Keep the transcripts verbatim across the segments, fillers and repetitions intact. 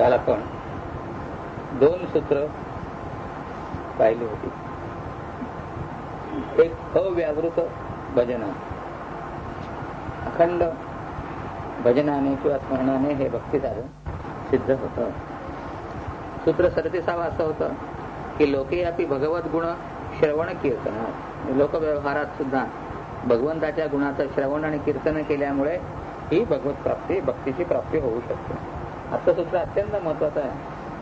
काल आपण दोन सूत्र पाहिली होती. एक अव्यावृत भजन, अखंड भजनाने किंवा स्मरणाने हे भक्ती साधन सिद्ध होतं. सूत्र सरतीसावं असं होतं की लोके अपि भगवत गुण श्रवण कीर्तनात, लोकव्यवहारात सुद्धा भगवंताच्या गुणाचं श्रवण आणि कीर्तन केल्यामुळे ही भगवत प्राप्ती, भक्तीची प्राप्ती होऊ शकते. आजचं सूत्र अत्यंत महत्वाचं आहे.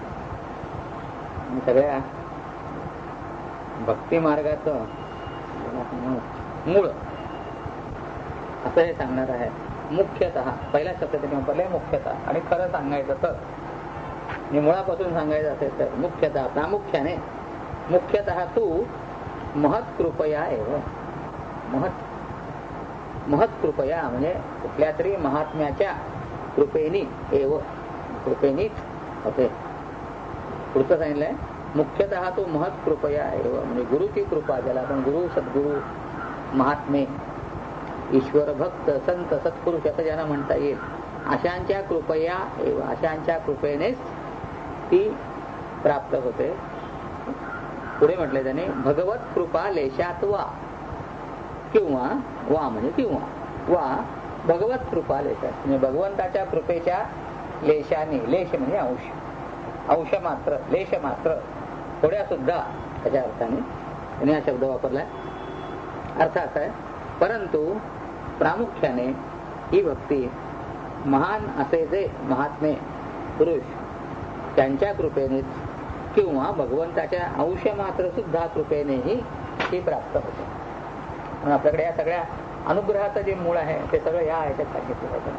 सगळ्या भक्ती मार्गाचं मूळ असं हे सांगणार आहे. मुख्यतः पहिल्या शब्द त्यांनी वापरले मुख्यतः, आणि खरं सांगायचं तर मुळापासून सांगायचं असेल तर मुख्यतः प्रामुख्याने मुख्यतः तू महत्कृपया एव, महत् महत्कृपया म्हणजे कुठल्या तरी महात्म्याच्या कृपेनी एव, कृपेनीच होते. पुढचं सांगितलंय मुख्यतः तू महत्कृपया एव म्हणजे गुरुची कृपा, ज्याला आपण गुरु, सद्गुरु, महात्मे, ईश्वर भक्त, संत, सत्पुरुष असं ज्यांना म्हणता येईल, अशांच्या कृपया एव, अशांच्या कृपेनेच ती प्राप्त होते. पुढे म्हटले त्याने भगवत कृपा लेशात वा, किंवा वा म्हणजे किंवा वा भगवत कृपा लेशात म्हणजे भगवंताच्या कृपेच्या लेशाने, लेश म्हणजे अंश, अंश मात्र, लेश मात्र, थोड्या सुद्धा त्याच्या अर्थाने त्याने हा शब्द वापरलाय. अर्थ असा आहे परंतु प्रामुख्याने ही भक्ती महान असे जे महात्मे पुरुष त्यांच्या कृपेनेच किंवा भगवंताच्या अंश मात्र सुद्धा कृपेनेही ही प्राप्त होते. म्हणून आपल्याकडे या सगळ्या अनुग्रहाचं जे मूळ आहे ते सगळं या ह्याच्यात सांगितलं होतं.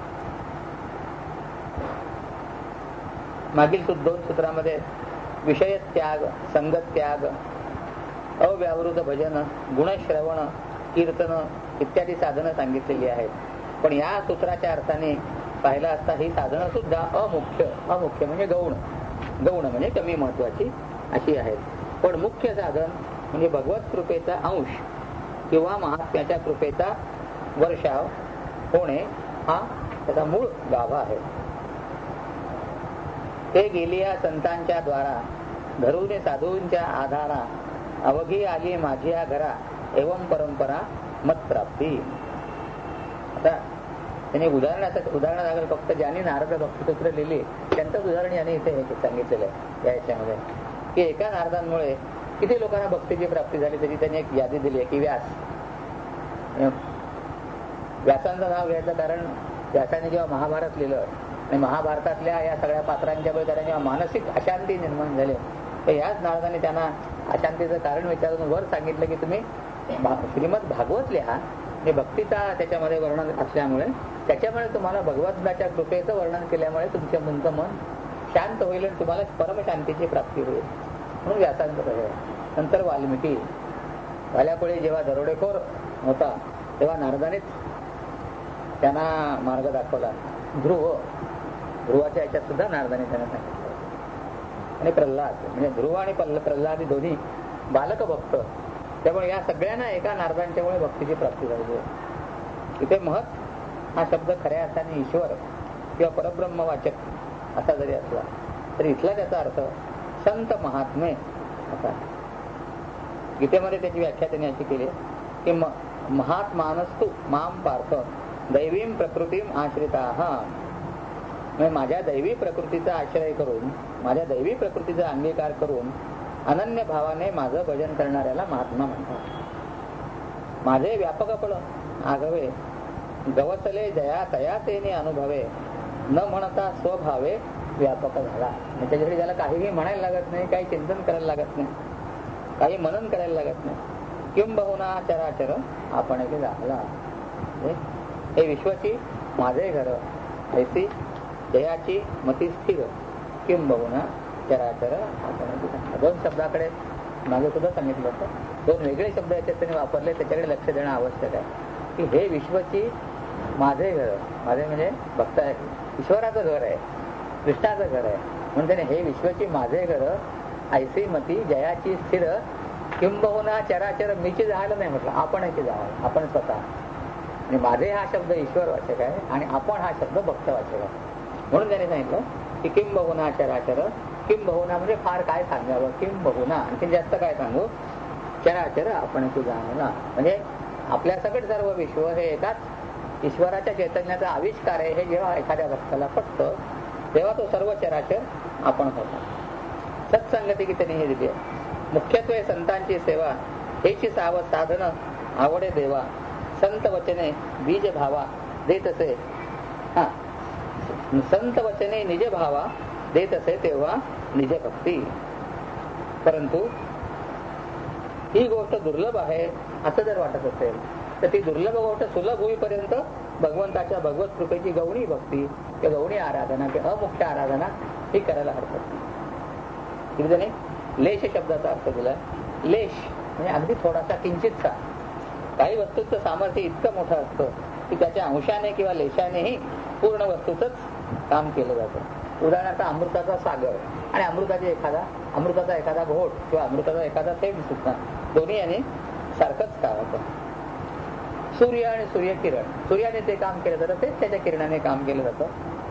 मागील दोन सूत्रामध्ये विषय त्याग, संगत त्याग, अव्यावृत भजन, गुणश्रवण, कीर्तन इत्यादी साधनं सांगितलेली आहेत. पण या सूत्राच्या अर्थाने पाहिलं असता ही साधनं सुद्धा अमुख्य, अमुख्य म्हणजे गौण, गौण म्हणजे कमी महत्वाची अशी आहेत. पण मुख्य साधन म्हणजे भगवत कृपेचा अंश किंवा महात्म्याच्या कृपेचा वर्षाव होणे हा त्याचा मूळ गाभा आहे. ते गेलिया संतांच्या द्वारा धरून साधूंच्या आधारा अवघी आली माझ्या घरा एवं परंपरा मत प्राप्ती. आता त्यांनी उदाहरण उदाहरण लागेल फक्त ज्यांनी नारद भक्तिसूत्र लिहिली त्यांचंच उदाहरण यांनी इथे सांगितलेलं आहे. या याच्यामध्ये की एका नारदांमुळे किती लोकांना भक्तीची प्राप्ती झाली त्याची त्यांनी एक यादी दिली आहे. की व्यास, व्यासांचं नाव घ्यायचं कारण व्यासाने जेव्हा महाभारत लिहिलं आणि महाभारतातल्या या सगळ्या पात्रांच्या वेळी त्यांना जेव्हा मानसिक अशांती निर्माण झाली तर याच नारदाने त्यांना अशांतीचं कारण विचारून वर सांगितलं की तुम्ही श्रीमद भागवत लिहा. हे भक्तीचा त्याच्यामध्ये वर्णन असल्यामुळे त्याच्यामुळे तुम्हाला भगवंताच्या कृपेचं वर्णन केल्यामुळे तुमच्या तुमचं मन शांत होईल आणि तुम्हाला परमशांतीची प्राप्ती होईल. म्हणून व्यासांचं आहे. नंतर वाल्मिकी, वाल्यापुढे जेव्हा दरोडेखोर होता तेव्हा नारदानेच त्यांना मार्ग दाखवला. ध्रुव, ध्रुवाच्या याच्यात सुद्धा नारदाने त्यांना सांगितलं. आणि प्रल्हाद म्हणजे ध्रुव आणि प्रल्हाद दोन्ही बालक भक्त, त्यामुळे या सगळ्यांना एका नारदांच्यामुळे भक्तीची प्राप्ती झाली आहे. इथे महत् हा शब्द खऱ्या अर्थाने ईश्वर किंवा परब्रह्मवाचक असा जरी असला तरी इथला त्याचा अर्थ संत महात्मे असा. गीतेमध्ये त्याची व्याख्या त्यांनी अशी केली की महात्मानस्तु माम पार्थ दैवीम प्रकृतीम आश्रिताः, म्हणजे माझ्या दैवी प्रकृतीचा आश्रय करून, माझ्या दैवी प्रकृतीचा अंगीकार करून अनन्य भावाने माझं भजन करणाऱ्याला महात्मा म्हणतात. माझे व्यापकपण आगवे गवसले जया तया तेने अनुभवे न म्हणता स्वभावे व्यापक झाला. त्याच्यासाठी त्याला काहीही म्हणायला लागत नाही, काही चिंतन करायला लागत नाही, काही मनन करायला लागत नाही. किंबहुना चराचर आपण झाला. हे विश्वाची माझे घर ऐसी जयाची मती स्थिर किंबहुना चराचर आपण. दोन शब्दाकडे मागे सुद्धा सांगितलं होतं. दोन वेगळे शब्द याच्यात त्यांनी वापरले, त्याच्याकडे लक्ष देणं आवश्यक आहे. की हे विश्वाची माझे घर, माझे म्हणजे भक्त आहे, ईश्वराचं घर आहे, कृष्णाचं घर आहे. म्हणून त्याने हे विश्वाची माझे घर ऐसी मती जयाची स्थिर किंबहुना चराचर मीची जायला नाही म्हटलं, आपणची जावं, आपण स्वतः. आणि माझे हा शब्द ईश्वर वाचक आहे आणि आपण हा शब्द भक्त वाचक आहे. म्हणून त्याने सांगितलं की किम बहुना चराचर, किम बहुना म्हणजे फार काय सांगावं, किम बहुना आणखी जास्त काय सांगू, चराचर आपण तू जाणला म्हणजे आपल्या सगळं सर्व विश्व हे एकाच ईश्वराच्या चैतन्याचा आविष्कार आहे हे जेव्हा एखाद्या भक्ताला पटतं तेव्हा तो सर्व चराचर आपण होता. सत्संगती की त्यांनी हे दिली आहे. मुख्यत्वे संतांची सेवा हेची साव साधन आवडे देवा, संत वचने बीज भावा देत असे, हा संत वचने निज भावा देत असे तेव्हा निज भक्ती. परंतु ही गोष्ट दुर्लभ आहे असं जर वाटत असेल तर ती दुर्लभ गोष्ट सुलभ होईपर्यंत भगवंताच्या भगवत कृपेची गौणी भक्ती किंवा गौणी आराधना किंवा अमुख्य आराधना ही करायला हरकत नाही. लेश शब्दाचा अर्थ दिला. लेश म्हणजे अगदी थोडासा किंचितसा. काही वस्तूचं सामर्थ्य इतकं मोठं असतं की त्याच्या अंशाने किंवा लेशानेही पूर्ण वस्तूचंच काम केलं जातं. उदाहरणार्थ अमृताचा सागर आणि अमृताची एखादा अमृताचा एखादा घोट किंवा अमृताचा एखादा थेंब सुद्धा दोन्ही याने सारखंच काम होतं. सूर्य आणि सूर्यकिरण, सूर्याने ते काम केलं जातं तेच त्याच्या किरणाने काम केलं जातं.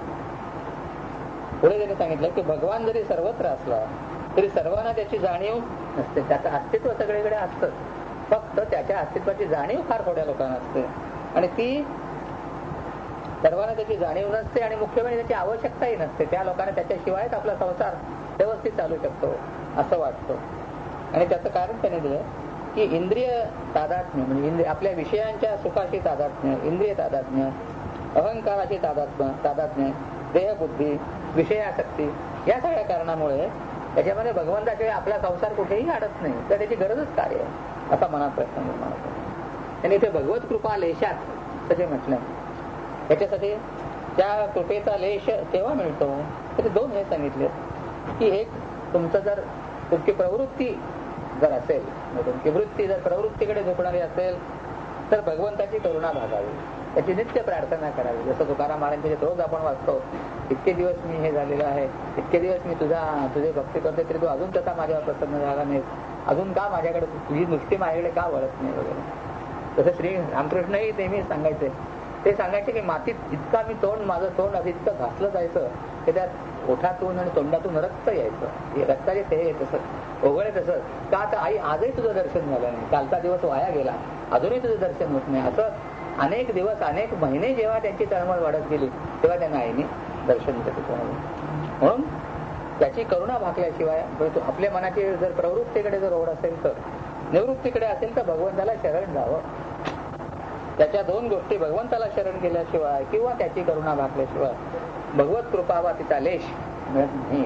पुढे त्यांनी सांगितलं की भगवान जरी सर्वत्र असला तरी सर्वांना त्याची जाणीव नसते. त्याचं अस्तित्व सगळीकडे असतं, फक्त त्याच्या अस्तित्वाची जाणीव फार थोड्या लोकांना असते आणि ती सर्वांना त्याची जाणीव नसते आणि मुख्य म्हणजे त्याची आवश्यकताही नसते. त्या लोकांना त्याच्याशिवायच आपला संसार व्यवस्थित चालू शकतो असं वाटतं. आणि त्याचं कारण त्याने दिलं की इंद्रिय तादात्म्य म्हणजे इंद्रिय आपल्या विषयांच्या सुखाशी तादात्म्य, इंद्रिय तादात्म्य, अहंकाराची तादात्म्य तादात्म्य देहबुद्धी, विषयासक्ती या सगळ्या कारणामुळे त्याच्यामध्ये भगवंताशिवाय आपला संसार कुठेही अडत नाही तर त्याची गरजच काय आहे असा मनात प्रश्न निर्माण होतो. त्यांनी इथे भगवत कृपा लेशात असे म्हटलंय. त्याच्यासाठी त्या कृपेचा लेश केव्हा मिळतो तर दोन हे सांगितले की एक तुमचं जर तुमची प्रवृत्ती जर असेल, तुमची वृत्ती जर प्रवृत्तीकडे झोपणारी असेल तर भगवंताची करुणा भागावी, त्याची नित्य प्रार्थना करावी. जसं तुकाराम महाराजांचे रोज आपण वाचतो, इतके दिवस मी हे झालेलं आहे, इतके दिवस मी तुझा तुझे भक्ती करते तरी तू अजून तसा माझ्यावर प्रसन्न झाला नाही, अजून का माझ्याकडे तुझी नुसती माझ्याकडे का वळत नाही वगैरे. तसं श्री रामकृष्णही नेहमी सांगायचे, ते सांगायचे की मातीत इतका मी तोंड माझं तोंड असं इतकं घासलं जायचं की त्यात ओठातून आणि तोंडातून रक्त यायचं. रक्ताचे ते तसं ओघळे तसं का तर आई आजही तुझं दर्शन झालं नाही, कालचा दिवस वाया गेला, अजूनही तुझं दर्शन होत नाही. असं अनेक दिवस अनेक महिने जेव्हा त्यांची तळमळ वाढत गेली तेव्हा त्यांना आईने दर्शन दिलं. म्हणून त्याची करुणा भागल्याशिवाय आपल्या मनाची जर प्रवृत्तीकडे जर ओढ असेल तर, निवृत्तीकडे असेल तर भगवंताला शरण जावं. त्याच्या दोन गोष्टी भगवंताला शरण केल्याशिवाय किंवा त्याची करुणा भागल्याशिवाय भगवत कृपा वा तिचा लेश मिळत नाही.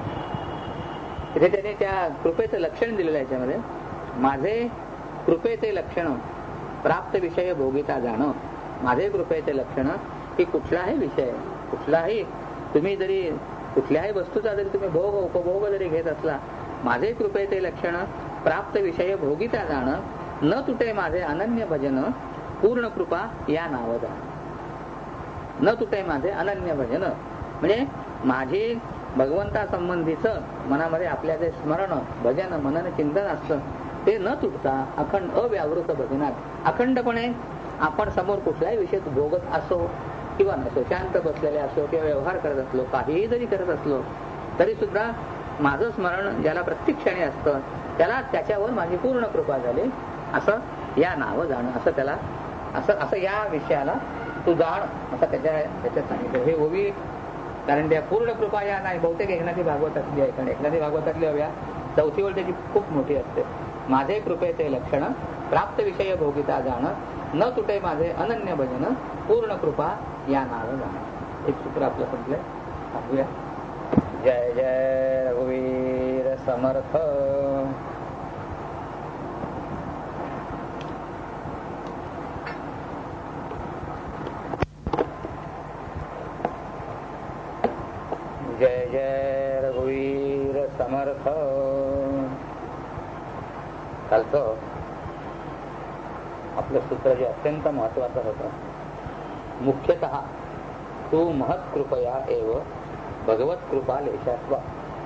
इथे त्याने त्या कृपेचं लक्षण दिलेलं आहे. याच्यामध्ये माझे कृपेचे लक्षण प्राप्त विषय भोगिता जाणं. माझे कृपेचे लक्षण की कुठलाही विषय, कुठलाही तुम्ही जरी कुठल्याही वस्तूचा जरी तुम्ही भोग उपभोग जरी घेत असला, माझे कृपेचे लक्षण प्राप्त विषय भोगिता जाणं, न तुटे माझे अनन्य भजन पूर्ण कृपा या नाव जाणं. न तुटे माझे अनन्य भजन म्हणजे माझे भगवंता संबंधीचं मनामध्ये आपल्या जे स्मरण भजन मनन चिंतन असतं ते न तुटता अखंड अव्यावृत भजनात अखंडपणे आपण समोर कुठल्याही विषय भोगत असो किंवा नसो, शांत बसलेले असो किंवा व्यवहार करत असलो, काहीही जरी करत असलो तरी सुद्धा माझं स्मरण ज्याला प्रत्येक क्षणी असतं त्याला त्याच्यावर माझी पूर्ण कृपा झाली असं या नाव जाणं, असं त्याला असं असं या विषयाला तू जाण असं त्याच्या त्याच्यात सांगितलं. हे ओवी कारण त्या पूर्ण कृपा या नाही बहुतेक एकनाथी भागवतातली आहे, कारण एकनाथी भागवतातली हव्या चौथी ओळ त्याची खूप मोठी असते. माझे कृपेचे लक्षण प्राप्त विषय भोगिता जाणं, न तुटे माझे अनन्य भजन पूर्ण कृपा या नाव जाणं. एक सूत्र आपलं संपलंय, सांगूया. जय जय रघुवीर समर्थ. जय जय रघुवीर समर्थ. कालचं आपलं सूत्र जे अत्यंत महत्वाचं होतं, मुख्यतः तू महत्कृपया एव भगवत कृपा लेशात्वा,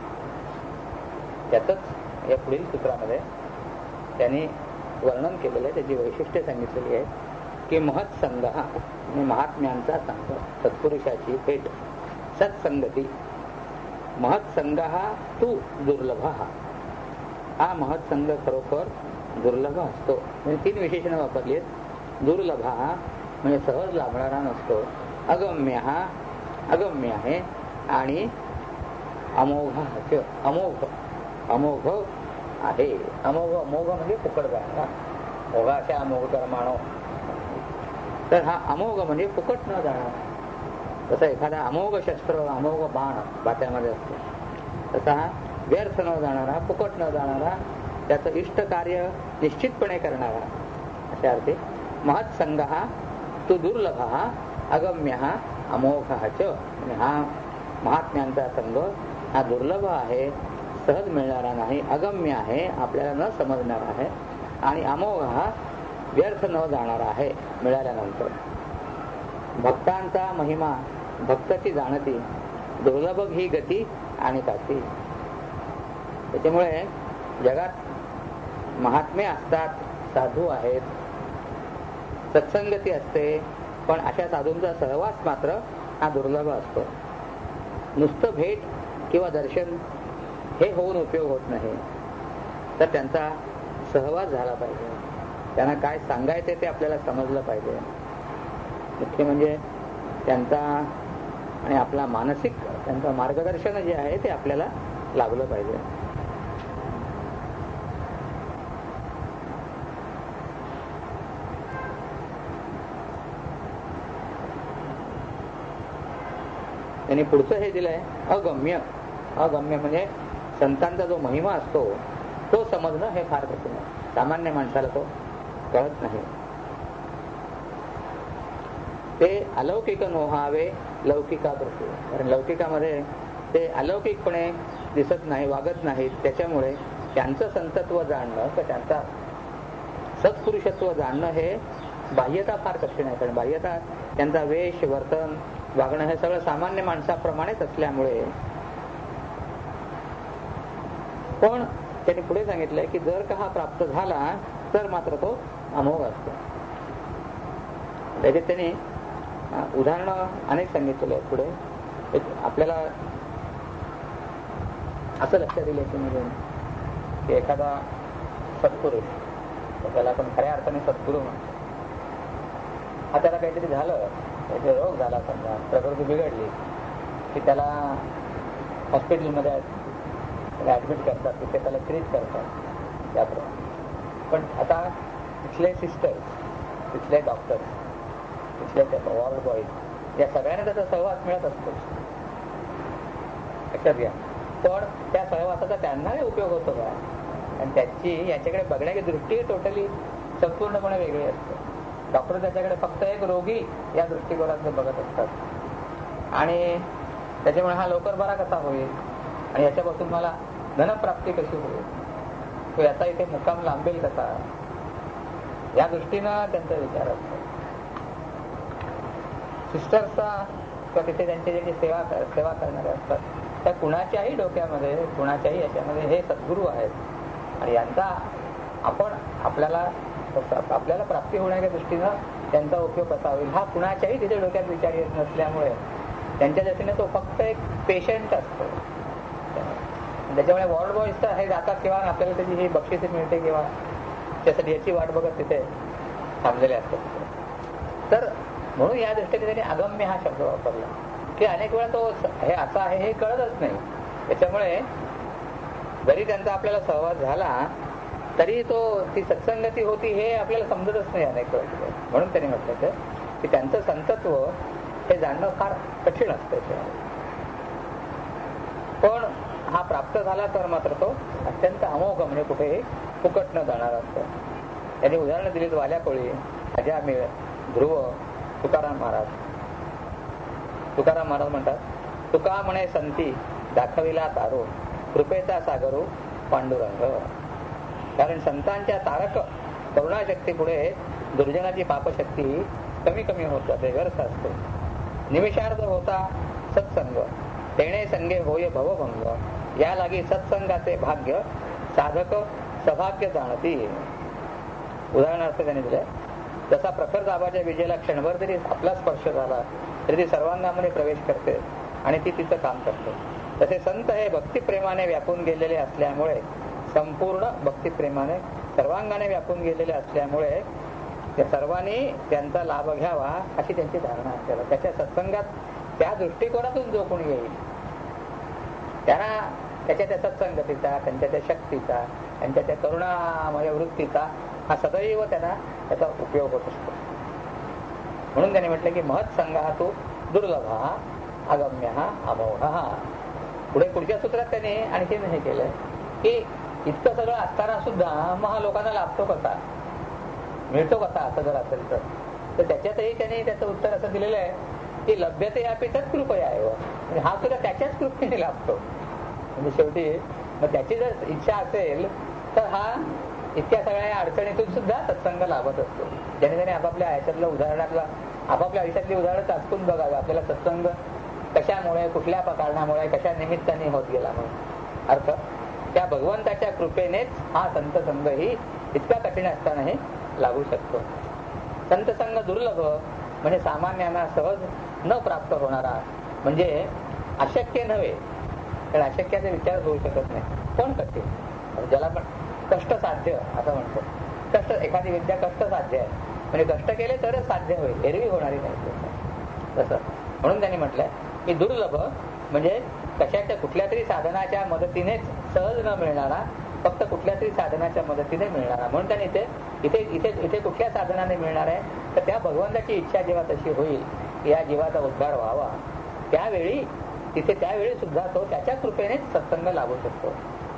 त्यातच या पुढील सूत्रामध्ये त्यांनी वर्णन केलेलं आहे, त्याची वैशिष्ट्ये सांगितलेली आहे की महत्संग हा महात्म्यांचा संग, सत्पुरुषाची भेट, सत्संगती महत्संग हा तू दुर्लभ हा हा महत्संग खरोखर दुर्लभ असतो. म्हणजे तीन विशेषणं वापरली आहेत. दुर्लभ हा म्हणजे सहज लाभणारा नसतो. अगम्य हा अगम्य आहे. आणि अमोघ अमोघ अमोघ आहे. अमोघ अमोघ म्हणजे फुकट जाणार. मोघा अशा अमोघ कर्माणो. तर हा अमोघ म्हणजे फुकट न जाणार. तसं एखादा अमोघ शस्त्र अमोघ बाण बाट्यामध्ये असतो, तसा हा व्यर्थ न जाणारा फुकट न जाणारा त्याचं इष्ट कार्य निश्चितपणे करणारा अशा अर्थी महत्संग हा तो दुर्लभ हा अगम्य हा अमोघ हाच. हा महात्म्यांचा संग हा दुर्लभ आहे, सहज मिळणारा नाही, अगम्य आहे, आपल्याला न समजणार आहे, आणि अमोघ हा व्यर्थ न जाणारा आहे मिळाल्यानंतर. भक्तांचा महिमा भक्ताची जाणती, दुर्लभ ही गती आणि काती. त्याच्यामुळे जगात महात्मे असतात, साधू आहेत, सत्संगती असते, पण अशा साधूंचा सहवास मात्र हा दुर्लभ असतो. नुसतं भेट किंवा दर्शन हे होऊन उपयोग होत नाही, तर त्यांचा सहवास झाला पाहिजे. त्यांना काय सांगायचे ते आपल्याला समजलं पाहिजे. मुख्य म्हणजे त्यांचा आणि आपला मानसिक त्यांचं मार्गदर्शन जे आहे ते आपल्याला लाभलं पाहिजे. त्यांनी पुढचं हे दिलंय अगम्य. अगम्य म्हणजे संतांचा जो महिमा असतो तो समजणं हे फार कठीण आहे. सामान्य माणसाला तो कळत नाही. ते अलौकिक नोहावे लौकिका प्रती. कारण लौकिकामध्ये ते अलौकिकपणे दिसत नाही, वागत नाहीत. त्याच्यामुळे त्यांचं संतत्व जाणणं किंवा त्यांचा सत्पुरुषत्व जाणणं हे बाह्यता फार कठीण आहे. कारण बाह्यता त्यांचा वेश वर्तन वागणं हे सगळं सामान्य माणसाप्रमाणेच असल्यामुळे. पण त्यांनी पुढे सांगितलंय की जर का हा प्राप्त झाला तर मात्र तो अमोघ असतो. त्याच्यात त्यांनी उदाहरणं अनेक सांगितलेले आहेत. पुढे आपल्याला असं लक्षात येईल याच्यामध्ये की एखादा सत्पुरुष, त्याला आपण खऱ्या अर्थाने सद्गुरू म्हणतो, हा त्याला काहीतरी झालं, काहीतरी रोग झाला, समजा प्रकृती बिघडली की त्याला हॉस्पिटलमध्ये ऍडमिट करतात, तिथे त्याला ट्रीट करतात त्याप्रमाणे. पण आता तिथले सिस्टर्स, तिथले डॉक्टर्स, तिथले वॉर्ड बॉईज या सगळ्यांना त्याचा सहवास मिळत असतो, लक्षात घ्या. पण त्या सहवासाचा त्यांनाही उपयोग होतो का? आणि त्याची याच्याकडे बघण्याची दृष्टी टोटली संपूर्णपणे वेगळी असते. डॉक्टर त्याच्याकडे फक्त एक रोगी या दृष्टिकोनात बघत असतात आणि त्याच्यामुळे हा लवकर बरा कसा होईल आणि याच्यापासून मला धनप्राप्ती कशी होईल, तो याचा इथे मुक्काम लांबेल कसा, या दृष्टीनं त्यांचा विचार असतो. सिस्टर्सचा किंवा तिथे त्यांचे जे सेवा सेवा करणारे असतात त्या कुणाच्याही डोक्यामध्ये, कुणाच्याही याच्यामध्ये हे सद्गुरू आहेत आणि यांचा आपण आपल्याला आपल्याला प्राप्ती होण्याच्या दृष्टीनं त्यांचा उपयोग कसा होईल हा कुणाच्याही तिथे डोक्यात विचार येत नसल्यामुळे त्यांच्या दृष्टीने तो फक्त एक पेशंट असतो. त्याच्यामुळे वॉर्ड बॉईजचा हे जातात किंवा आपल्याला त्याची ही बक्षिसे मिळते किंवा त्यासाठी याची वाट बघत तिथे थांबलेले असतात. तर म्हणून या दृष्टीने त्यांनी अगम्य हा शब्द वापरला की अनेक वेळा तो हे असं आहे हे कळतच नाही. त्याच्यामुळे जरी त्यांचा आपल्याला सहवास झाला तरी तो ती सत्संगती होती हे आपल्याला समजतच नाही अनेक वेळा. म्हणून त्यांनी म्हटलं की त्यांचं संतत्व हे जाणणं फार कठीण असतं. पण हा प्राप्त झाला तर मात्र तो अत्यंत अमोघ म्हणजे कुठेही फुकट न जाणार असतो. त्यांनी उदाहरणं दिलीत वाल्या कोळी, अजामिळ, ध्रुव, तुकाराम महाराज. तुकाराम महाराज म्हणतात, तुका म्हणे संती दाखविला तारो, कृपेचा सागरो पांडुरंग. कारण संतांच्या तारक करुणाशक्ती पुढे दुर्जनाची पापशक्ती कमी कमी होत जाते, व्यर्थ असते. निमिषार्ध होता सत्संग, तेणे संगे होय भवभंग, या लागी सत्संगाचे भाग्य साधक सौभाग्य जाणती. उदाहरणार्थ त्यांनी दिलं, जसा प्रखर दाबाच्या विजेला क्षणभर जरी आपला स्पर्श झाला तरी ती सर्वांगामध्ये प्रवेश करते आणि ती तिचं काम करते. तसे संत हे भक्तिप्रेमाने व्यापून गेलेले असल्यामुळे, संपूर्ण भक्तिप्रेमाने सर्वांगाने व्यापून गेलेले असल्यामुळे त्या सर्वांनी त्यांचा लाभ घ्यावा अशी त्यांची धारणा असेल. त्याच्या सत्संगात त्या दृष्टिकोनातून जो कोणी येईल त्यांना त्याच्या त्या सत्संगतीचा, त्यांच्या त्या शक्तीचा, त्यांच्या त्या करुणामय वृत्तीचा हा सदैव त्यांना त्याचा उपयोग होत असतो. म्हणून त्याने म्हटलं की महत्संगा तो दुर्लभ अगम्य अमोघ. पुढे पुढच्या सूत्रात त्याने आणखी हे केलं की इतकं सगळं असताना सुद्धा महालोकांना लाभतो कसा, मिळतो कसा, असं जर असेल तर तर त्याच्यातही त्याने त्याचं उत्तर असं दिलेलं आहे की लभ्यते अपि तत्कृपया आहे. म्हणजे हा सुद्धा त्याच्याच कृपेने लाभतो. म्हणजे शेवटी मग त्याची जर इच्छा असेल तर हा इतक्या सगळ्या अडचणीतून सुद्धा सत्संग लाभत असतो. ज्याने त्याने आपापल्या आयुष्यातलं उदाहरणातला आपापल्या आयुष्यातली उदाहरणं चाचपून बघावी. आपल्याला सत्संग कशामुळे, कुठल्या कारणामुळे, कशा निमित्ताने होत गेला म्हणून अर्थ त्या भगवंताच्या कृपेनेच हा संत संघही इतका कठीण असतानाही लागू शकतो. संत संघ दुर्लभ म्हणजे सामान्यांना सहज न प्राप्त होणारा, म्हणजे अशक्य नव्हे. तर अशक्याचा विचार होऊ शकत नाही. पण कठीण, ज्याला पण कष्ट साध्य असं म्हणतो. कष्ट एखादी विद्या कष्ट साध्य आहे, म्हणजे कष्ट केले तरच साध्य होईल, एरवी होणारी नाही तसं. म्हणून त्यांनी म्हटलंय की दुर्लभ म्हणजे कशाच्या कुठल्या तरी साधनाच्या मदतीनेच सहज न मिळणारा, फक्त कुठल्या तरी साधनाच्या मदतीने मिळणारा. म्हणून त्याने इथे इथे इथे इथे कुठल्या साधनाने मिळणार आहे तर त्या भगवंताची इच्छा जेव्हा तशी होईल या जीवाचा उद्धार व्हावा त्यावेळी तिथे त्यावेळी सुद्धा तो त्याच्या कृपेनेच सत्संग लाभू शकतो.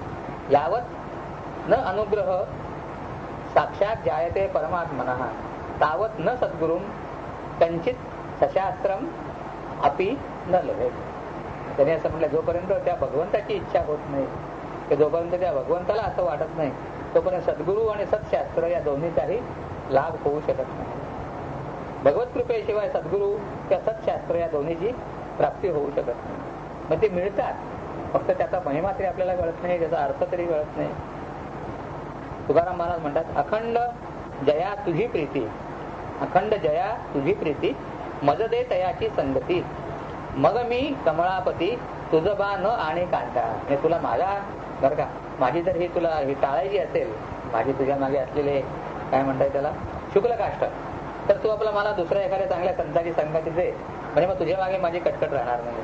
यावत न अनुग्रह साक्षात जायते परमात्मनः तावत न सद्गुरुं कंचित सशास्त्रम अपि न लभेत. त्याने असं म्हटलं जोपर्यंत त्या भगवंताची इच्छा होत नाही, की जोपर्यंत त्या भगवंताला असं वाटत नाही तोपर्यंत सद्गुरू आणि सत्शास्त्र या दोन्हीचाही लाभ होऊ शकत नाही. भगवत कृपेशिवाय सद्गुरू किंवा सत्शास्त्र या दोन्हीची प्राप्ती होऊ शकत नाही. मग ते मिळतात, फक्त त्याचा महिमा तरी आपल्याला कळत नाही, त्याचा अर्थ तरी कळत नाही. तुकाराम महाराज म्हणतात अखंड जया तुझी प्रीती, अखंड जया तुझी प्रीती मज दे तयाची संगती, मग मी कमळापती तुझ बा न आणि कांटा. म्हणजे तुला माझा बरं का माझी जर ही तुला ही टाळायची असेल, माझी तुझ्या मागे असलेले काय म्हणताय त्याला शुक्ल काष्ट, तर तू आपला मला दुसऱ्या एखाद्या चांगल्या संताची संगती दे, म्हणजे मग तुझ्या मागे माझी कटकट राहणार नाही.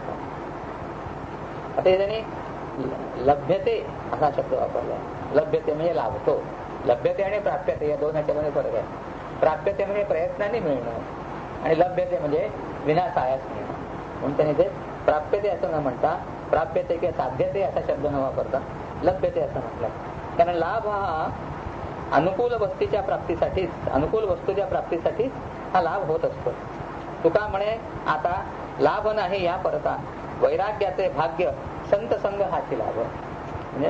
आता त्यांनी लभ्यते असा शब्द वापरलाय. लभ्यते म्हणजे लाभतो. लभ्यते आणि प्राप्यते या दोन ह्याच्यामध्ये फरक आहे. प्राप्यते म्हणजे प्रयत्नाने मिळणं आणि लभ्यते म्हणजे विनासायास मिळणं. म्हणून त्यांनी ते प्राप्यते असं न म्हणता प्राप्यते किंवा साध्यते असा शब्द न वापरता लभ्यते असं म्हटलं. कारण लाभ हा अनुकूल वस्तूच्या प्राप्तीसाठीच, अनुकूल वस्तूच्या प्राप्तीसाठीच हा लाभ होत असतो. तुका म्हणे आता लाभ नाही या परता वैराग्याचे भाग्य संत संघ हाची लाभ. म्हणजे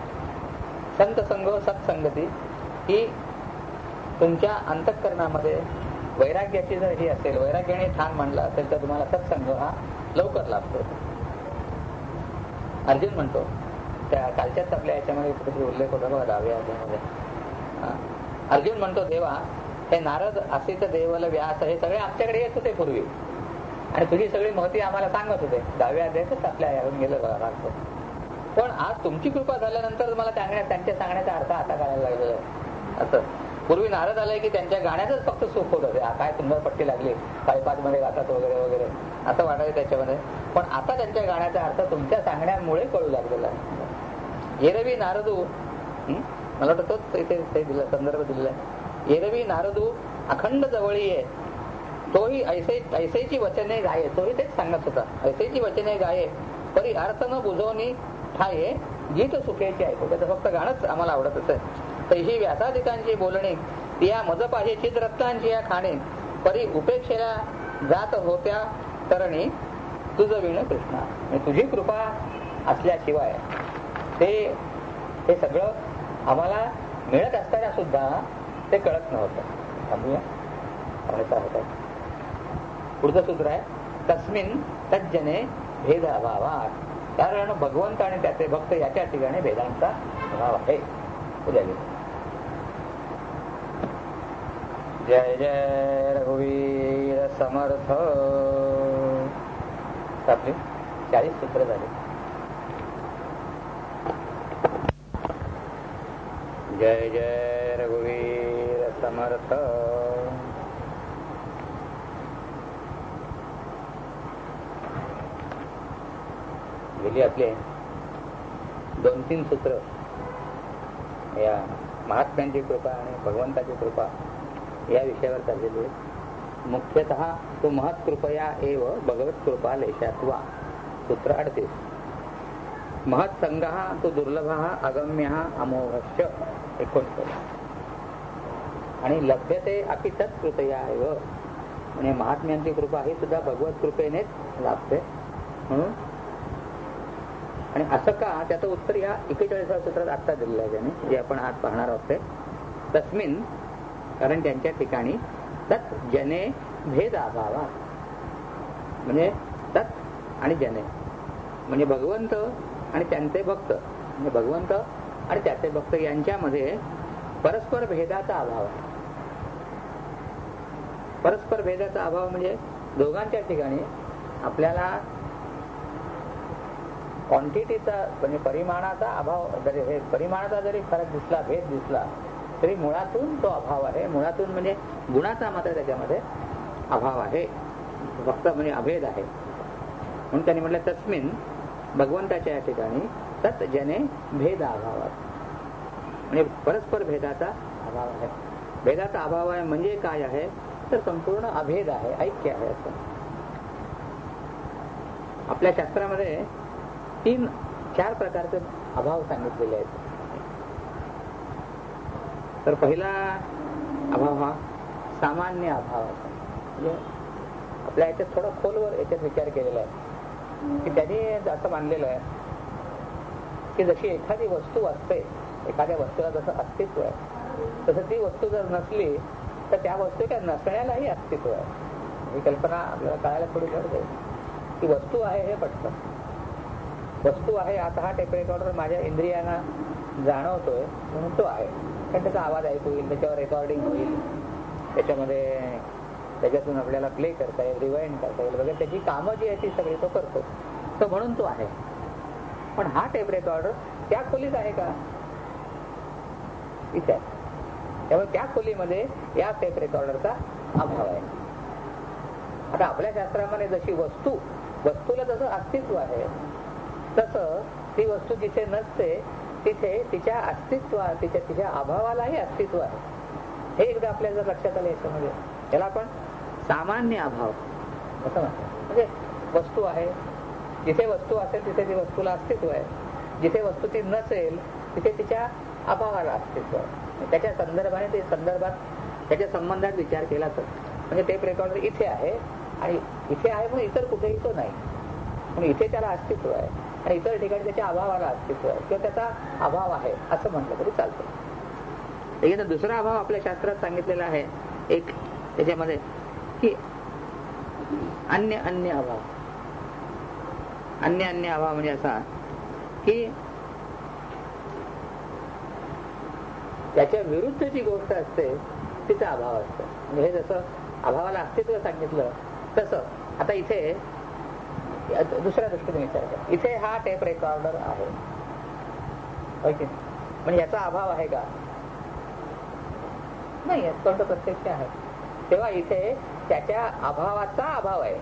संत संघ सत्संगती ही तुमच्या अंतःकरणामध्ये वैराग्याची जर ही असेल, वैराग्याने ठाण मांडला असेल तर तुम्हाला सत्संग हा लवकर लाभतो. अर्जुन म्हणतो त्या कालच्याच आपल्या याच्यामध्ये कुठेतरी उल्लेख होता बघा दहाव्या अध्यायामध्ये. अर्जुन म्हणतो देवा हे नारद असित देवल व्यास हे सगळे आमच्याकडे येत होते पूर्वी आणि तुझी सगळी महती आम्हाला सांगत होते. दहाव्या अध्यायातच आपल्या यावरून गेलं बघा. पण आज तुमची कृपा झाल्यानंतर मला त्यांच्या सांगण्याचा अर्थ आता करायला लागलेला आहे. असं पूर्वी नारद आलाय की त्यांच्या गाण्यातच फक्त सुख होत होते. काय सुंदर पट्टी लागली, पायपाच मध्ये गातात वगैरे वगैरे असं वाटायचं त्याच्यामध्ये. पण आता त्यांच्या गाण्याचा अर्थ तुमच्या सांगण्यामुळे कळू लागलेला आहे. एरवी नारदू, मला वाटतं तोच इथे ते दिला संदर्भ दिलेला आहे. एरवी नारदू अखंड जवळी आहे तोही ऐसे ऐसेची वचने गाये. तोही तेच सांगत होता, ऐसेची वचने गाये परी अर्थ न बुजवणी ठाये गीत सुखेची ऐकू. त्याचं फक्त गाणंच आम्हाला आवडत असेल. तर ही व्यासादिकांची बोलणी या मजपाशी चित्ररत्नांची या खाणे परी उपेक्षेला जात होत्या तरणी तुझं विण कृष्णा. तुझी कृपा असल्याशिवाय ते हे सगळं आम्हाला मिळत असताना सुद्धा ते कळत नव्हतं. थांबूया. पुढचं सूत्र आहे तस्मिन तज्जने भेद अभावात. कारण भगवंत आणि त्याचे भक्त याच्या ठिकाणी भेदांचा अभाव आहे. उद्या जय जय रघुवीर समर्थ. आपली चाळीस सूत्र झाली. जय जय रघुवीर समर्थ. गेली आपले दोन तीन सूत्र या महात्म्यांची कृपा आणि भगवंताची कृपा या विषयावर चाललेली आहे. मुख्यतः तो महत्कृपया एव भगवत कृपा लेशात्वा सूत्र अडतीस. महत्संगः तो दुर्लभः अगम्यः अमोघश्च एकोणीस. आणि लभ्यते अपि तत्कृपया एव, म्हणजे महात्म्यांची कृपा ही सुद्धा भगवत कृपेनेच लाभते म्हणून. आणि असं का, त्याचं उत्तर या एकेचाळीसाव्या सूत्रात आत्ता दिलेलं आहे त्याने, जे आपण आज पाहणार आहोत ते. तस्मिन, कारण त्यांच्या ठिकाणी तत् जने भेद अभावा, म्हणजे तत् आणि जने म्हणजे भगवंत आणि त्यांचे भक्त, म्हणजे भगवंत आणि त्याचे भक्त यांच्यामध्ये परस्पर भेदाचा अभाव आहे. परस्पर भेदाचा अभाव म्हणजे दोघांच्या ठिकाणी आपल्याला क्वांटिटीचा म्हणजे परिमाणाचा अभाव, जरी हे परिमाणाचा जरी फरक दिसला, भेद दिसला, तरी मुळातून तो अभाव आहे. मुळातून म्हणजे गुणाचा मात्र त्याच्यामध्ये अभाव आहे, फक्त म्हणजे अभेद आहे. म्हणून त्यांनी म्हटलं तस्मिन, भगवंताच्या या ठिकाणी तत् जने भेद अभावात, म्हणजे परस्पर भेदाचा अभाव आहे. भेदाचा अभाव आहे म्हणजे काय आहे तर संपूर्ण अभेद आहे, ऐक्य आहे. असं आपल्या शास्त्रामध्ये तीन चार प्रकारचे अभाव सांगितलेले आहेत. तर पहिला अभाव हा सामान्य अभाव आहे. म्हणजे आपल्या याच्यात थोडा खोलवर याच्यात विचार केलेला आहे की त्यांनी असं मानलेलं आहे की जशी एखादी वस्तू असते, एखाद्या वस्तूला जसं अस्तित्व आहे, तसं ती वस्तू जर नसली तर त्या वस्तूच्या नसण्यालाही अस्तित्व आहे. ही कल्पना आपल्याला कळायला थोडी कळते की वस्तू आहे हे पटकन. वस्तू आहे, आता हा टेप रेकॉर्डर माझ्या इंद्रियांना जाणवतोय म्हणून तो आहे, कारण त्याचा आवाज ऐकू येईल, त्याच्यावर रेकॉर्डिंग होईल, त्याच्यामध्ये त्याच्यातून आपल्याला प्ले करता येईल, रिवाइंड करता येईल वगैरे, त्याची कामं जी आहे ती सगळी तो करतो, तो म्हणून तो आहे. पण हा टेप रेकॉर्डर त्या खोलीत आहे का? इथे आहे. त्यामुळे त्या खोलीमध्ये या टेप रेकॉर्डरचा अभाव आहे. आता आपल्या शास्त्रामध्ये जशी वस्तू, वस्तूला जसं अस्तित्व आहे तसं ती वस्तू जिथे नसते तिथे तिच्या अस्तित्व, तिच्या तिच्या अभावालाही अस्तित्व आहे. हे एकदा आपल्याला जर लक्षात आलं याच्यामध्ये, याला आपण सामान्य अभाव असं म्हणतो. म्हणजे वस्तू आहे, जिथे वस्तू असेल तिथे ती वस्तूला अस्तित्व आहे, जिथे वस्तू ती नसेल तिथे तिच्या अभावाला अस्तित्व आहे. त्याच्या संदर्भाने ते संदर्भात त्याच्या संबंधात विचार केला तर म्हणजे टेप रेकॉर्डर इथे आहे आणि इथे आहे म्हणून इतर कुठेही तो नाही, म्हणून इथे त्याला अस्तित्व आहे आणि इतर ठिकाणी त्याच्या अभावाला अस्तित्व आहे किंवा त्याचा अभाव आहे असं म्हटलं तरी चालतं. दुसरा अभाव आपल्या शास्त्रात सांगितलेला आहे एक त्याच्यामध्ये की अन्य अन्य अभाव. अन्य अन्य अभाव म्हणजे असा की त्याच्या विरुद्ध जी गोष्ट असते तिचा अभाव असतो. म्हणजे हे जसं अभावाला अस्तित्व सांगितलं तसं आता इथे दुसऱ्या दृष्टीने विचार करा. इथे हा टेप रेकॉर्डर आहे, म्हणजे याचा अभाव आहे का? नाही, स्पष्ट प्रत्यक्ष आहे. तेव्हा इथे त्याच्या अभावाचा अभाव आहे.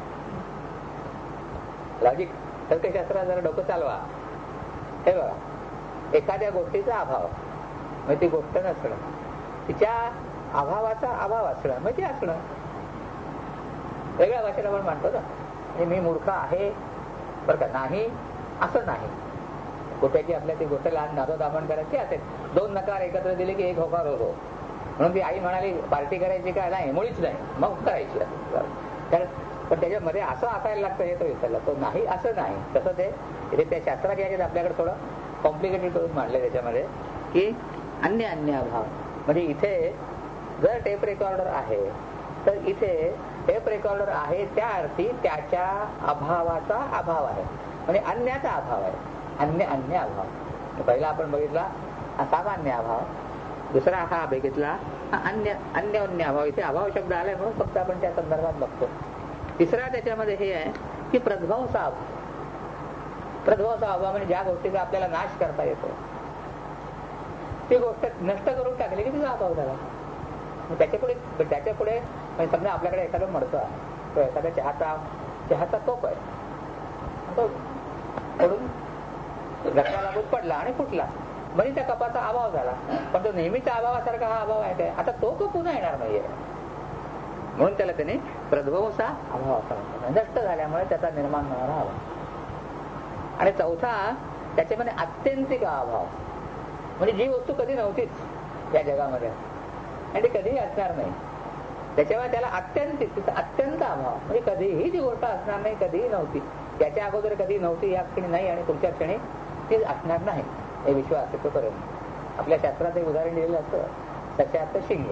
लॉजिक तर्कशास्त्रात जरा डोकं चालवा. हे बघा, एखाद्या गोष्टीचा अभाव म्हणजे ती गोष्ट नसणं, तिच्या अभावाचा अभाव असणं म्हणजे ती असणं. वेगळ्या भाषेला आपण म्हणतो ना, म्हणजे मी मूर्ख आहे बरं का, नाही असं नाही. गोट्याची आपल्या ती गोष्ट लहान नादो दामण करायची असेल, दोन नकार एकत्र दिले की एक होकार होतो. म्हणून ती आई म्हणाली पार्टी करायची का? नाही, मुळीच नाही, मग करायची. कारण पण त्याच्यामध्ये असं असायला लागतं हे तो विसरला. तो नाही असं नाही, तसं ते इथे त्या शास्त्राच्या याच्यात आपल्याकडे थोडं कॉम्प्लिकेटेड करून मांडलं त्याच्यामध्ये की अन्य अन्य अभाव. म्हणजे इथे जर टेप रेकॉर्डर आहे तर इथे टेप रेकॉर्डर आहे त्या अर्थी त्याच्या अभावाचा अभाव आहे, म्हणजे अन्याचा अभाव आहे. अन्य अन्य अभाव पहिला आपण बघितला हा सामान्य अभाव, दुसरा हा बघितला हा अन्य अन्य अन्य अभाव. इथे अभाव शब्द आलाय म्हणून फक्त आपण त्या संदर्भात बघतो. तिसरा त्याच्यामध्ये हे आहे की प्रद्भवचा अभाव. प्रद्भवचा अभाव म्हणजे ज्या गोष्टीचा आपल्याला नाश करता येतो. ती गोष्ट नष्ट करून टाकली की तिचा अभाव झाला. त्याच्या पुढे त्याच्या पुढे समजा आपल्याकडे एखादा मडकं आहे, तो एखाद्या चहाचा चहाचा कप आहे, तो पडून घटना लागून पडला आणि फुटला, म्हणजे त्या कपाचा अभाव झाला. पण तो नेहमीच्या अभावासारखा हा अभाव आहे काय, आता तो कप पुन्हा येणार नाहीये, म्हणून त्याला त्याने प्रध्वंसा अभाव असा म्हणतो. नष्ट झाल्यामुळे त्याचा निर्माण होणारा अभाव. आणि चौथा त्याच्यामध्ये आत्यंतिक अभाव, म्हणजे जी वस्तू कधी नव्हतीच या जगामध्ये आणि ती कधीही असणार नाही, त्याच्यामुळे त्याला अत्यंतिक तिचा अत्यंत अभाव, म्हणजे कधीही जी गोष्ट असणार नाही, कधीही नव्हती, त्याच्या अगोदर कधी नव्हती, या क्षणी नाही आणि पुढच्या क्षणी ती असणार नाही हे विश्वास अस्तित्वपर्यंत. आपल्या शास्त्रात एक उदाहरण दिलेलं असतं, सच्याचं शिंग.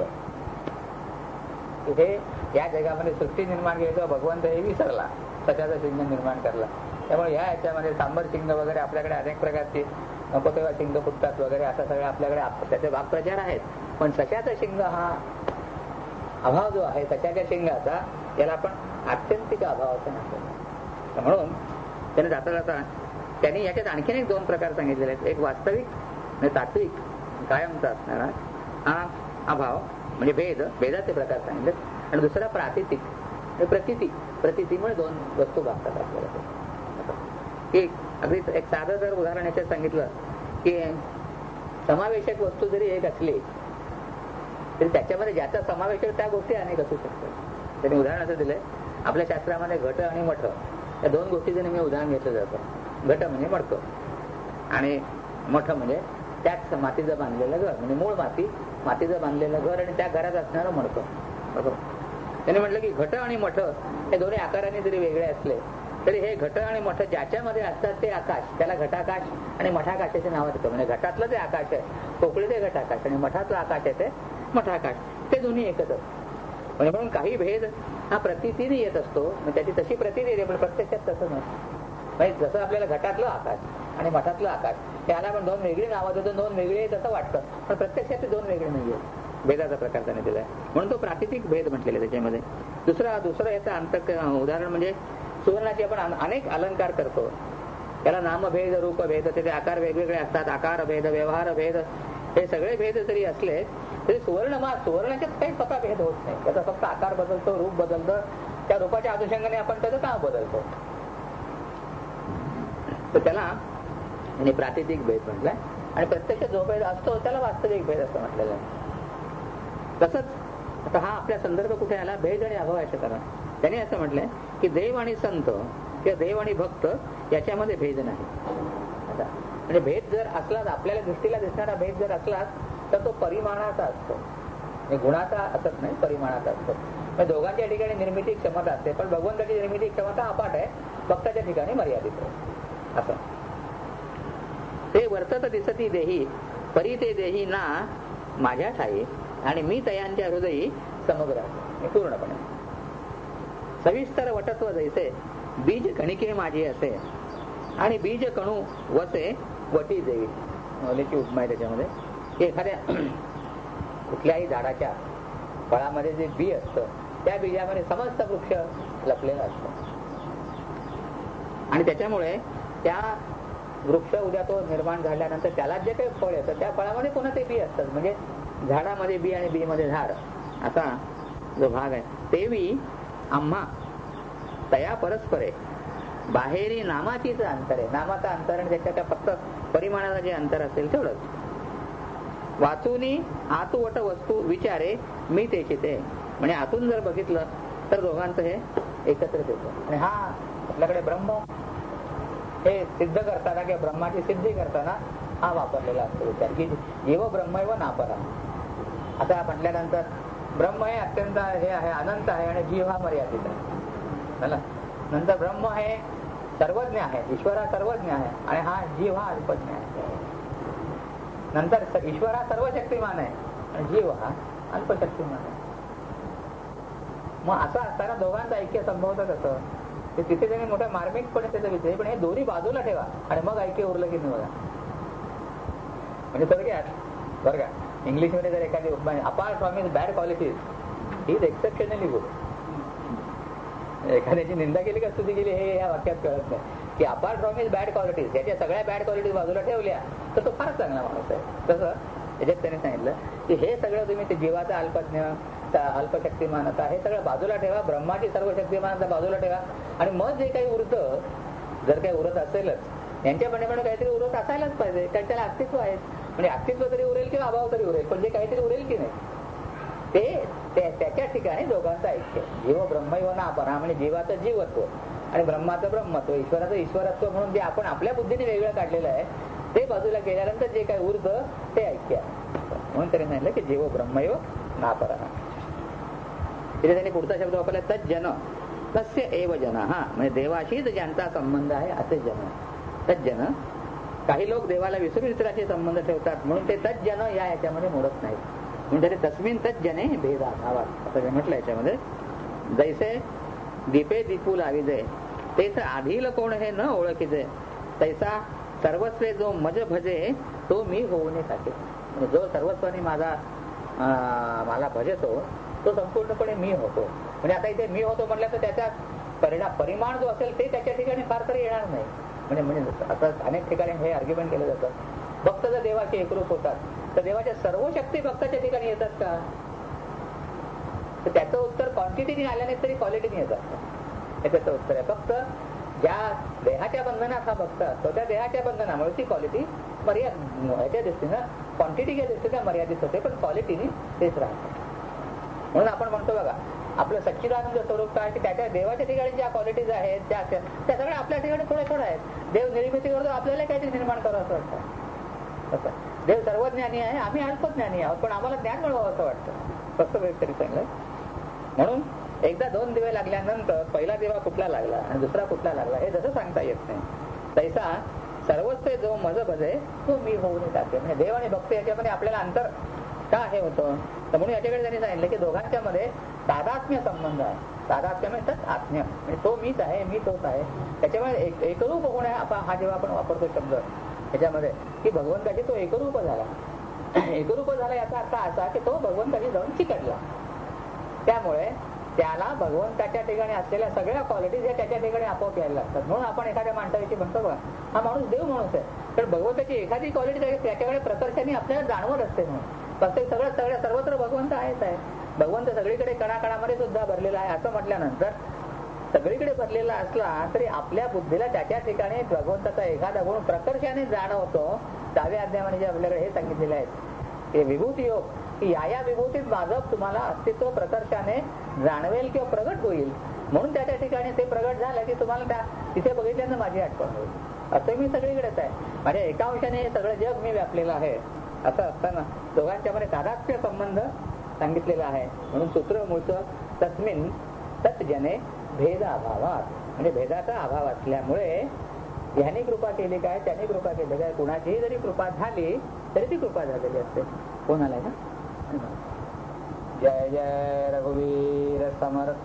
इथे या जगामध्ये सृष्टी निर्माण केली तर भगवंत हे विसरला, सच्याचं शिंग निर्माण करला. त्यामुळे या याच्यामध्ये सांबर शिंग वगैरे आपल्याकडे अनेक प्रकारचे नको तेव्हा शिंग फुटतात वगैरे असा सगळं आपल्याकडे त्याचे वाक्प्रचार आहेत. पण सच्याचा शिंग हा अभाव जो आहे, सच्याच्या शिंगाचा, त्याला आपण आत्यंतिक अभाव असं म्हणतो. म्हणून त्याने जाता जाता त्यांनी याच्यात आणखीन एक दोन प्रकार सांगितलेले आहेत. एक वास्तविक आणि तात्विक कायमचा असणारा हा अभाव म्हणजे भेद, भेदाचे प्रकार सांगितले. आणि दुसरा प्रातिथिक प्रतिती, प्रतितीमुळे दोन वस्तू भागतात आपल्याला. एक अगदी एक साधं जर उदाहरण याच्यात सांगितलं की समावेशक वस्तू जरी एक असली तरी त्याच्यामध्ये ज्याचा समावेशक त्या गोष्टी अनेक असू शकतात. त्यांनी उदाहरण असं दिलंय, आपल्या शास्त्रामध्ये घट आणि मठ या दोन गोष्टीचं नेहमी उदाहरण घेतलं जातं. घट म्हणजे मडकं आणि मठ म्हणजे त्याच मातीचं बांधलेलं घर, म्हणजे मूळ माती, मातीचं बांधलेलं घर आणि त्या घरात असणारं मडकं. बरोबर. त्याने म्हटलं की घट आणि मठ हे दोन्ही आकाराने जरी वेगळे असले तरी हे घट आणि मठ ज्याच्यामध्ये असतात ते आकाश, त्याला घटाकाश आणि मठाकाशाचे नाव देतं. म्हणजे घटातलं ते आकाश आहे, पोकळी ते घटाकाश, आणि मठातलं आकाश आहे ते मठाकाश, ते दोन्ही एकच. म्हणजे म्हणून काही भेद हा प्रतितीने येत असतो, म्हणजे त्याची तशी प्रतीती येते, पण प्रत्यक्षात तसं नसतं. म्हणजे जसं आपल्याला घटातलं आकाश आणि मठातलं आकाश त्याला आपण दोन वेगळी नावं देतो, दोन वेगळे तसं वाटतं, पण प्रत्यक्षात ते दोन वेगळे नाहीये. भेदाचा प्रकार त्याने दिलाय, म्हणून तो प्रातिथिक भेद म्हटलेला त्याच्यामध्ये. दुसरा दुसरं याचं अंत उदाहरण म्हणजे सुवर्णाचे आपण अनेक अलंकार करतो, त्याला नामभेद, रूपभेद, त्याचे आकार वेगवेगळे असतात, आकार भेद, व्यवहार भेद, हे सगळे भेद जरी असले तरी सुवर्ण मा सुवर्णाच्यात काही स्वतः भेद होत नाही. त्याचा फक्त आकार बदलतो, रूप बदलतं, त्या रूपाच्या अनुषंगाने आपण त्याचं नाव बदलतो. तर त्याला आणि प्रातिथिक भेद म्हटलाय. आणि प्रत्यक्ष जो भेद असतो त्याला वास्तविक भेद असं म्हटलेलं आहे. तसंच आता हा आपल्या संदर्भ कुठे आला, भेद आणि अभावाच्या कारण. त्याने असं म्हटलंय की देव आणि संत किंवा देव आणि भक्त याच्यामध्ये भेद नाही. आता म्हणजे भेद जर असला, आपल्याला दृष्टीला दिसणारा भेद जर असला तर तो परिमाणाचा असतो, गुणाचा असत नाही, परिमाणाचा असतो. म्हणजे दोघांच्या ठिकाणी निर्मिती क्षमता असते, पण भगवंताची निर्मिती क्षमता अपाट आहे, भक्ताच्या ठिकाणी मर्यादित आहे. असं ते वर्तत दिसती देही परी ते देही ना माझ्या ठाई आणि मी तयांच्या हृदयी समग्र आहे. पूर्णपणे सविस्तर वटत्व जैसे बीज कणिके माझी असे आणि बीज कणू वसे वटी देवी. मौलीची उपमा आहे त्याच्यामध्ये. एखाद्या कुठल्याही झाडाच्या फळामध्ये जे बी असतं त्या बीजामध्ये समस्त वृक्ष लपलेला असतो आणि त्याच्यामुळे त्या वृक्ष उद्या तो निर्माण झाल्यानंतर त्याला जे काही फळ येतं त्या फळामध्ये पुन्हा ते बी असतात. म्हणजे झाडामध्ये बी आणि बी मध्ये झाड असा जो भाग आहे. तेवी आम्हा तया परस्परे बाहेरी नामाचीच अंतर आहे. नामाचं अंतर आणि त्याच्या त्या फक्त परिमाणाला जे अंतर असेल तेवढंच. वाचूनी आतुवट वस्तू विचारे मी तेची ते. म्हणजे आतून जर बघितलं तर दोघांचं हे एकत्रित येतं. आणि हा आपल्याकडे ब्रह्म हे सिद्ध करताना किंवा ब्रह्माची सिद्धी करताना हा वापरलेला असतो विचार की जीव ब्रह्म व नापरा. आता म्हटल्यानंतर ब्रह्म हे अत्यंत हे आहे, अनंत आहे आणि जीव हा मर्यादित आहे. नंतर ब्रह्म हे सर्वज्ञ आहे, ईश्वर हा सर्वज्ञ आहे आणि हा जीव हा अल्पज्ञ आहे. नंतर ईश्वर हा सर्वशक्तिमान आहे आणि जीव हा अल्पशक्तिमान आहे. मग असं असताना दोघांचं ऐक्य संभवतं कसं, ते तिथे त्यांनी मोठ्या मार्मिकपणे त्याचा विचार, पण हे दोन्ही बाजूला ठेवा आणि मग ऐक्य उरलं की नाही बघा. म्हणजे थोडक्यात बरं का, इंग्लिश मध्ये जर एखादी apart from his bad qualities he is exceptionally good. एखाद्याची निंदा केली का स्तुती केली हे या वाक्यात कळत नाही की apart from his bad qualities, याच्या सगळ्या बॅड क्वालिटीज बाजूला ठेवल्या तर तो फारच चांगला माणूस आहे. तसं त्याच्यात त्याने सांगितलं की हे सगळं तुम्ही ते जीवाचा अल्पज्ञ अल्पशक्तिमानता हे सगळं बाजूला ठेवा, ब्रह्माची सर्व शक्तिमानता बाजूला ठेवा, आणि मग जे काही उरतं, जर काही उरत असेलच यांच्या पण काहीतरी उरत असायलाच पाहिजे, कारण त्याला अस्तित्व आहे. म्हणजे अस्तित्व तरी उरेल किंवा अभाव तरी उरेल, पण जे काहीतरी उरेल की नाही ते त्याच्या ठिकाणी दोघांचं ऐक्य. जीव ब्रह्मैव ना अपरा, म्हणजे जीवाचं जीवत्व आणि ब्रह्माचं ब्रह्मत्व, ईश्वराचं ईश्वरत्व म्हणून जे आपण आपल्या बुद्धीने वेगळं काढलेलं आहे ते बाजूला गेल्यानंतर जे काही उरतं ते ऐक्य. म्हणून तरी सांगितलं की जीव ब्रह्मैव नापरा. तिथे त्यांनी पुढचा शब्द वापरला तज्जन, तस्य एव जन. हा म्हणजे देवाशीच ज्यांचा संबंध आहे असे जन. तज्जन, काही लोक देवाला विसरून इतराशी संबंध ठेवतात म्हणून ते तज्जन या याच्यामध्ये मोडत नाहीत. म्हणजे तस्मिन तज्जने भेदा भावात असं म्हटलं याच्यामध्ये. जैसे दीपे दीपू लाविजे तेच आधील कोण हे न ओळखीजे, तैसा सर्वस्वे जो मज भजे तो मी होऊने टाके. म्हणजे जो सर्वस्वानी माझा मला भजतो तो संपूर्णपणे मी होतो. म्हणजे आता इथे मी होतो म्हटलं तर त्याचा परिणाम परिमाण जो असेल ते त्याच्या ठिकाणी फार तरी येणार नाही. म्हणजे म्हणजे आता अनेक ठिकाणी हे आर्ग्युमेंट केलं जातं, भक्त जर देवाचे एकरूप होतात तर देवाच्या सर्व शक्ती भक्ताच्या ठिकाणी येतात का? तर त्याचं उत्तर क्वांटिटीने आल्या नाही तरी क्वालिटीने येतात. हे त्याचं उत्तर आहे. फक्त ज्या देहाच्या बंधनात हा भक्त असतो त्या देहाच्या बंधनामुळे ती क्वालिटी मर्याद ह्याच्या दृष्टीनं क्वांटिटीच्या दृष्टीने मर्यादित होते, पण क्वालिटीने तेच राहते. म्हणून आपण म्हणतो बघा आपलं सच्चिदानंद स्वरूप काय की त्याच्या देवाच्या ठिकाणी ज्या क्वालिटीज आहेत त्या त्या सगळ्या आपल्या ठिकाणी थोड्या थोड्या आहेत. देव निर्मिती करतो, आपल्याला काहीतरी निर्माण करावं असं वाटतं. देव सर्वज्ञानी आहे, आम्ही अल्पज्ञानी आहोत, पण आम्हाला ज्ञान मिळवावं असं वाटतं. फक्त तरी सांगलं. म्हणून एकदा दोन दिवे लागल्यानंतर पहिला दिवा कुठला लागला आणि दुसरा कुठला लागला हे जसं सांगता येत नाही. तैसा सर्वस्व जो मज भजे तो मी होऊन टाके. म्हणजे देव आणि भक्ती याच्यामध्ये आपल्याला अंतर का हे होतं, तर म्हणून याच्याकडे त्यांनी सांगितलं की दोघांच्या मध्ये तादात्म्य संबंध आहे. तादात्म्य म्हणजे तत् आत्म्य, म्हणजे तो मीच आहे, मी तोच आहे. त्याच्यामुळे एक एकरूप होणे हा जेव्हा आपण वापरतो शब्द त्याच्यामध्ये की भगवंताची तो एकरूप झाला. एकरूप झाला याचा अर्थ असा की तो भगवंताची जाऊन चिकटला. त्यामुळे त्याला भगवंताच्या ठिकाणी असलेल्या सगळ्या क्वालिटीज या त्याच्या ठिकाणी आपोआप यायला लागतात. म्हणून आपण एखाद्या माणसाविषयी म्हणतो बघा हा माणूस देव माणूस आहे, तर भगवंताची एखादी क्वालिटी त्याच्याकडे प्रकर्षाने आपल्याला जाणवत असते. म्हणून फक्त सगळं सगळ्या सर्वत्र भगवंत आहेच आहे. भगवंत सगळीकडे कणाकणामध्ये सुद्धा भरलेला आहे असं म्हटल्यानंतर सगळीकडे भरलेला असला तरी आपल्या बुद्धीला त्याच्या ठिकाणी भगवंताचा एखादा गुण प्रकर्षाने जाणवतो. दहाव्या अध्यायामध्ये जे आपल्याकडे हे सांगितलेले आहेत की विभूती योग, की या या विभूतीत माझं तुम्हाला अस्तित्व प्रकर्षाने जाणवेल किंवा प्रगट होईल. म्हणून त्याच्या ठिकाणी ते प्रगट झालं की तुम्हाला त्या तिथे बघितल्यानं माझी आठवण होईल. असं मी सगळीकडेच आहे, माझ्या एका अंशाने हे सगळं जग मी व्यापलेलं आहे. असं असताना दोघांच्या मध्ये तादात्म्य संबंध सांगितलेला आहे. म्हणून सूत्र मूळचं तस्मिन तत्जने भेद अभावात, म्हणजे भेदाचा अभाव असल्यामुळे ह्याने कृपा केली काय त्याने कृपा केली काय, कुणाचीही जरी कृपा झाली तरी ती कृपा झालेली असते. कोण आलाय ना? जय जय रघुवीर समर्थ.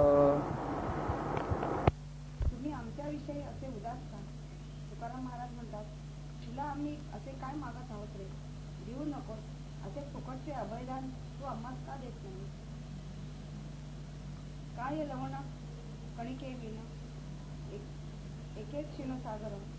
तुम्ही आमच्याविषयी असे उदास का? तुकाराम महाराज म्हणतात तुला आम्ही असे काय मागत आहोत रे, देऊ नको असे फुकटचे अभयदान तू आम्हाला का देत नाही? काय लवण कणिके विना एक एक क्षीण सागर